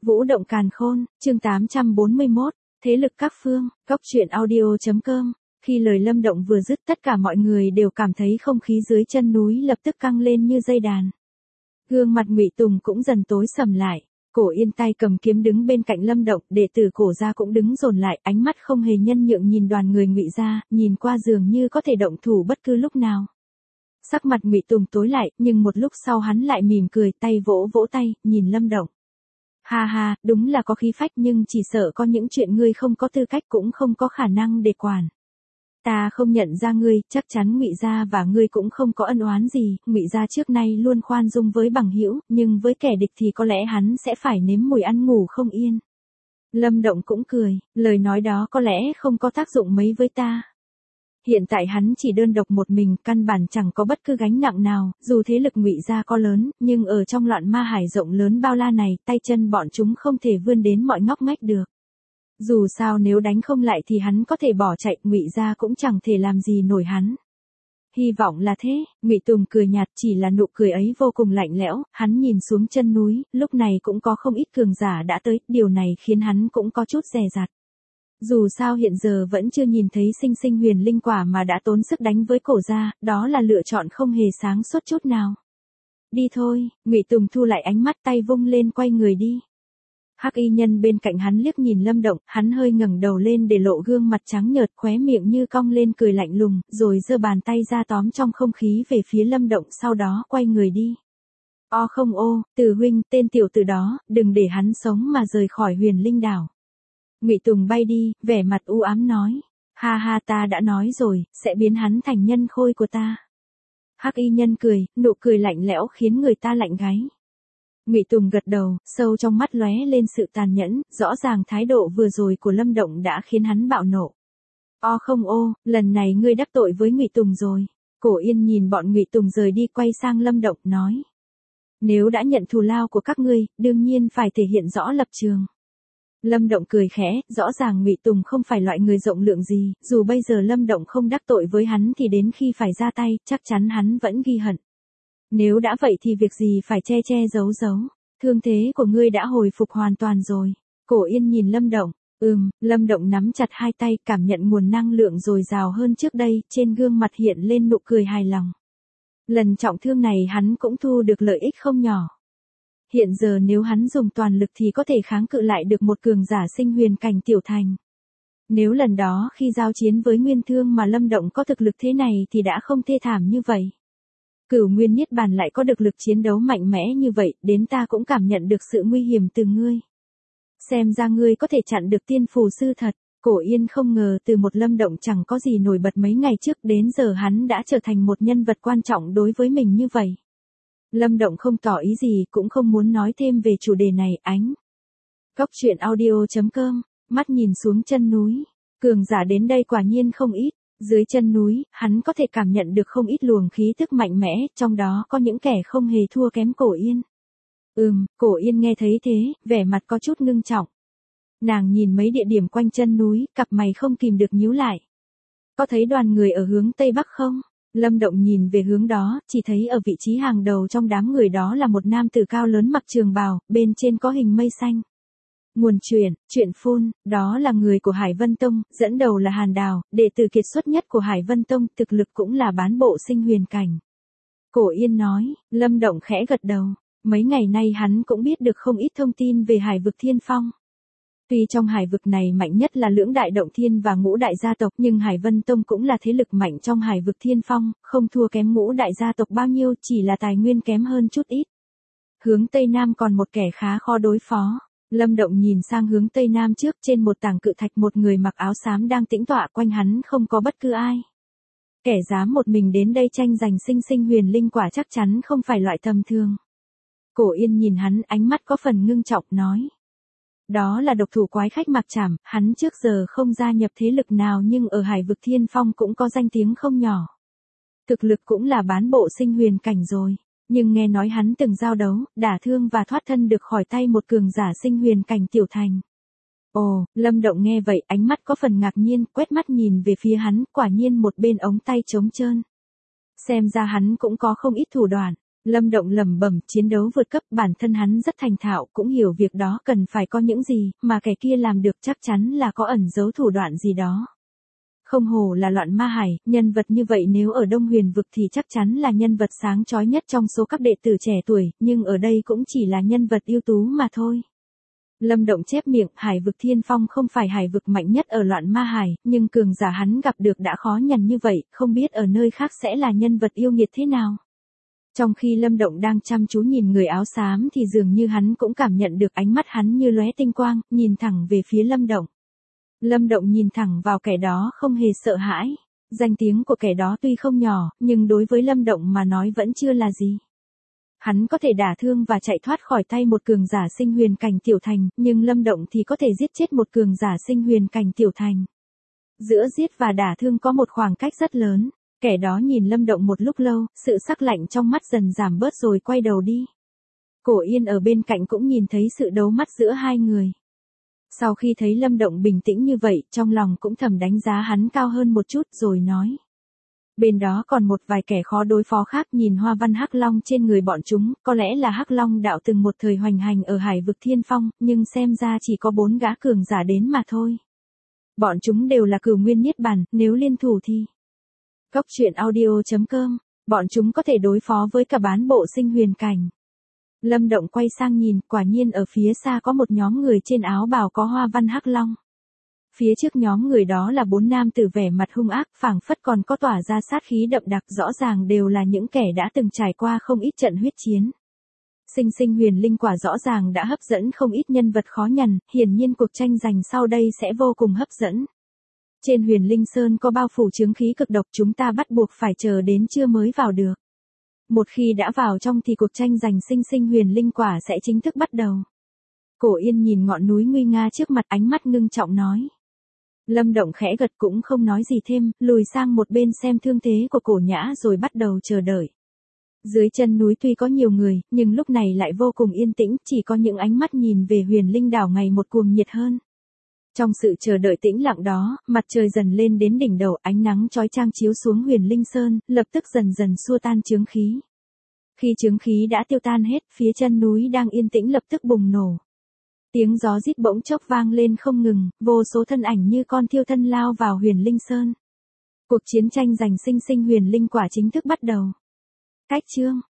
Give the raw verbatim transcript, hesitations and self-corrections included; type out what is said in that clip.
Vũ động càn khôn, chương tám trăm bốn mươi mốt, thế lực các phương, góc truyện audio.com. Khi lời Lâm Động vừa dứt, tất cả mọi người đều cảm thấy không khí dưới chân núi lập tức căng lên như dây đàn. Gương mặt Ngụy Tùng cũng dần tối sầm lại. Cổ Yên tay cầm kiếm đứng bên cạnh Lâm Động, đệ tử Cổ gia cũng đứng dồn lại, ánh mắt không hề nhân nhượng nhìn đoàn người Ngụy gia, nhìn qua dường như có thể động thủ bất cứ lúc nào. Sắc mặt Ngụy Tùng tối lại, nhưng một lúc sau hắn lại mỉm cười, tay vỗ vỗ tay, nhìn Lâm Động. Ha ha, đúng là có khí phách, nhưng chỉ sợ có những chuyện ngươi không có tư cách cũng không có khả năng để quản. Ta không nhận ra ngươi, chắc chắn Ngụy gia và ngươi cũng không có ân oán gì, Ngụy gia trước nay luôn khoan dung với bằng hữu, nhưng với kẻ địch thì có lẽ hắn sẽ phải nếm mùi ăn ngủ không yên. Lâm Động cũng cười, lời nói đó có lẽ không có tác dụng mấy với ta. Hiện tại hắn chỉ đơn độc một mình, căn bản chẳng có bất cứ gánh nặng nào, dù thế lực Ngụy gia có lớn, nhưng ở trong loạn ma hải rộng lớn bao la này, tay chân bọn chúng không thể vươn đến mọi ngóc ngách được. Dù sao nếu đánh không lại thì hắn có thể bỏ chạy, Ngụy gia cũng chẳng thể làm gì nổi hắn. Hy vọng là thế, Ngụy Tùng cười nhạt, chỉ là nụ cười ấy vô cùng lạnh lẽo, hắn nhìn xuống chân núi, lúc này cũng có không ít cường giả đã tới, điều này khiến hắn cũng có chút dè dặt. Dù sao hiện giờ vẫn chưa nhìn thấy sinh sinh huyền linh quả mà đã tốn sức đánh với Cổ gia, đó là lựa chọn không hề sáng suốt chút nào. Đi thôi, Ngụy Tùng thu lại ánh mắt, tay vung lên quay người đi. Hắc y nhân bên cạnh hắn liếc nhìn Lâm Động, hắn hơi ngẩng đầu lên để lộ gương mặt trắng nhợt, khóe miệng như cong lên cười lạnh lùng, rồi giơ bàn tay ra tóm trong không khí về phía Lâm Động, sau đó quay người đi. O không ô, Từ huynh, tên tiểu tử đó, đừng để hắn sống mà rời khỏi huyền linh đảo. Ngụy Tùng bay đi, vẻ mặt u ám nói, ha ha, ta đã nói rồi, sẽ biến hắn thành nhân khôi của ta. Hắc y nhân cười, nụ cười lạnh lẽo khiến người ta lạnh gáy. Ngụy Tùng gật đầu, sâu trong mắt lóe lên sự tàn nhẫn, rõ ràng thái độ vừa rồi của Lâm Động đã khiến hắn bạo nộ. O không ô, lần này ngươi đắc tội với Ngụy Tùng rồi. Cổ Yên nhìn bọn Ngụy Tùng rời đi quay sang Lâm Động, nói. Nếu đã nhận thù lao của các ngươi, đương nhiên phải thể hiện rõ lập trường. Lâm Động cười khẽ, rõ ràng Ngụy Tùng không phải loại người rộng lượng gì, dù bây giờ Lâm Động không đắc tội với hắn thì đến khi phải ra tay, chắc chắn hắn vẫn ghi hận. Nếu đã vậy thì việc gì phải che che giấu giấu, thương thế của ngươi đã hồi phục hoàn toàn rồi. Cổ Yên nhìn Lâm Động, ừm, Lâm Động nắm chặt hai tay, cảm nhận nguồn năng lượng dồi dào hơn trước đây, trên gương mặt hiện lên nụ cười hài lòng. Lần trọng thương này hắn cũng thu được lợi ích không nhỏ. Hiện giờ nếu hắn dùng toàn lực thì có thể kháng cự lại được một cường giả sinh huyền cảnh tiểu thành. Nếu lần đó khi giao chiến với Nguyên Thương mà Lâm Động có thực lực thế này thì đã không thê thảm như vậy. Cửu Nguyên Niết Bàn lại có được lực chiến đấu mạnh mẽ như vậy, đến ta cũng cảm nhận được sự nguy hiểm từ ngươi. Xem ra ngươi có thể chặn được tiên phù sư thật. Cổ Yên không ngờ từ một Lâm Động chẳng có gì nổi bật mấy ngày trước đến giờ hắn đã trở thành một nhân vật quan trọng đối với mình như vậy. Lâm Động không tỏ ý gì, cũng không muốn nói thêm về chủ đề này. Ánh góc truyện audio.com, mắt nhìn xuống chân núi, cường giả đến đây quả nhiên không ít. Dưới chân núi, hắn có thể cảm nhận được không ít luồng khí tức mạnh mẽ, trong đó có những kẻ không hề thua kém Cổ Yên. Ừm, Cổ Yên nghe thấy thế, vẻ mặt có chút ngưng trọng. Nàng nhìn mấy địa điểm quanh chân núi, cặp mày không kìm được nhíu lại. Có thấy đoàn người ở hướng Tây Bắc không? Lâm Động nhìn về hướng đó, chỉ thấy ở vị trí hàng đầu trong đám người đó là một nam tử cao lớn mặc trường bào, bên trên có hình mây xanh. Nguồn truyện, truyện phun, đó là người của Hải Vân Tông, dẫn đầu là Hàn Đào, đệ tử kiệt xuất nhất của Hải Vân Tông, thực lực cũng là bán bộ sinh huyền cảnh. Cổ Yên nói, Lâm Động khẽ gật đầu, mấy ngày nay hắn cũng biết được không ít thông tin về Hải vực Thiên Phong. Tuy trong hải vực này mạnh nhất là Lưỡng Đại Động Thiên và Ngũ Đại Gia Tộc, nhưng Hải Vân Tông cũng là thế lực mạnh trong Hải vực Thiên Phong, không thua kém Ngũ Đại Gia Tộc bao nhiêu, chỉ là tài nguyên kém hơn chút ít. Hướng Tây Nam còn một kẻ khá khó đối phó. Lâm Động nhìn sang hướng Tây Nam trước, trên một tảng cự thạch một người mặc áo xám đang tĩnh tọa, quanh hắn không có bất cứ ai. Kẻ dám một mình đến đây tranh giành sinh sinh huyền linh quả chắc chắn không phải loại tầm thường. Cổ Yên nhìn hắn, ánh mắt có phần ngưng trọng, nói. Đó là độc thủ quái khách Mạc Trảm, hắn trước giờ không gia nhập thế lực nào nhưng ở Hải vực Thiên Phong cũng có danh tiếng không nhỏ. Thực lực cũng là bán bộ sinh huyền cảnh rồi. Nhưng nghe nói hắn từng giao đấu, đả thương và thoát thân được khỏi tay một cường giả sinh huyền cảnh tiểu thành. Ồ, Lâm Động nghe vậy, ánh mắt có phần ngạc nhiên, quét mắt nhìn về phía hắn, quả nhiên một bên ống tay trống trơn. Xem ra hắn cũng có không ít thủ đoạn. Lâm Động lẩm bẩm, chiến đấu vượt cấp, bản thân hắn rất thành thạo, cũng hiểu việc đó cần phải có những gì, mà kẻ kia làm được chắc chắn là có ẩn giấu thủ đoạn gì đó. Không hổ là loạn ma hải, nhân vật như vậy nếu ở Đông Huyền vực thì chắc chắn là nhân vật sáng chói nhất trong số các đệ tử trẻ tuổi, nhưng ở đây cũng chỉ là nhân vật ưu tú mà thôi. Lâm Động chép miệng, Hải vực Thiên Phong không phải hải vực mạnh nhất ở loạn ma hải, nhưng cường giả hắn gặp được đã khó nhằn như vậy, không biết ở nơi khác sẽ là nhân vật yêu nghiệt thế nào. Trong khi Lâm Động đang chăm chú nhìn người áo xám thì dường như hắn cũng cảm nhận được ánh mắt hắn như lóe tinh quang, nhìn thẳng về phía Lâm Động. Lâm Động nhìn thẳng vào kẻ đó không hề sợ hãi. Danh tiếng của kẻ đó tuy không nhỏ, nhưng đối với Lâm Động mà nói vẫn chưa là gì. Hắn có thể đả thương và chạy thoát khỏi tay một cường giả sinh huyền cảnh tiểu thành, nhưng Lâm Động thì có thể giết chết một cường giả sinh huyền cảnh tiểu thành. Giữa giết và đả thương có một khoảng cách rất lớn. Kẻ đó nhìn Lâm Động một lúc lâu, sự sắc lạnh trong mắt dần giảm bớt rồi quay đầu đi. Cổ Yên ở bên cạnh cũng nhìn thấy sự đấu mắt giữa hai người. Sau khi thấy Lâm Động bình tĩnh như vậy, trong lòng cũng thầm đánh giá hắn cao hơn một chút rồi nói. Bên đó còn một vài kẻ khó đối phó khác, nhìn hoa văn hắc long trên người bọn chúng, có lẽ là hắc long đạo từng một thời hoành hành ở hải vực Thiên Phong, nhưng xem ra chỉ có bốn gã cường giả đến mà thôi. Bọn chúng đều là cửu nguyên niết bàn, nếu liên thủ thì... Góc truyện audio chấm com, bọn chúng có thể đối phó với cả bán bộ sinh huyền cảnh. Lâm Động quay sang nhìn, quả nhiên ở phía xa có một nhóm người trên áo bào có hoa văn hắc long. Phía trước nhóm người đó là bốn nam tử vẻ mặt hung ác, phảng phất còn có tỏa ra sát khí đậm đặc, rõ ràng đều là những kẻ đã từng trải qua không ít trận huyết chiến. Sinh sinh huyền linh quả rõ ràng đã hấp dẫn không ít nhân vật khó nhằn, hiển nhiên cuộc tranh giành sau đây sẽ vô cùng hấp dẫn. Trên Huyền Linh Sơn có bao phủ chướng khí cực độc, chúng ta bắt buộc phải chờ đến trưa mới vào được. Một khi đã vào trong thì cuộc tranh giành sinh sinh huyền linh quả sẽ chính thức bắt đầu. Cổ Yên nhìn ngọn núi nguy nga trước mặt, ánh mắt ngưng trọng nói. Lâm Động khẽ gật cũng không nói gì thêm, lùi sang một bên xem thương thế của Cổ Nhã rồi bắt đầu chờ đợi. Dưới chân núi tuy có nhiều người, nhưng lúc này lại vô cùng yên tĩnh, chỉ có những ánh mắt nhìn về Huyền Linh đảo ngày một cuồng nhiệt hơn. Trong sự chờ đợi tĩnh lặng đó, mặt trời dần lên đến đỉnh đầu, ánh nắng chói chang chiếu xuống Huyền Linh Sơn, lập tức dần dần xua tan chướng khí. Khi chướng khí đã tiêu tan hết, phía chân núi đang yên tĩnh lập tức bùng nổ. Tiếng gió rít bỗng chốc vang lên không ngừng, vô số thân ảnh như con thiêu thân lao vào Huyền Linh Sơn. Cuộc chiến tranh giành sinh sinh huyền linh quả chính thức bắt đầu. Cách chương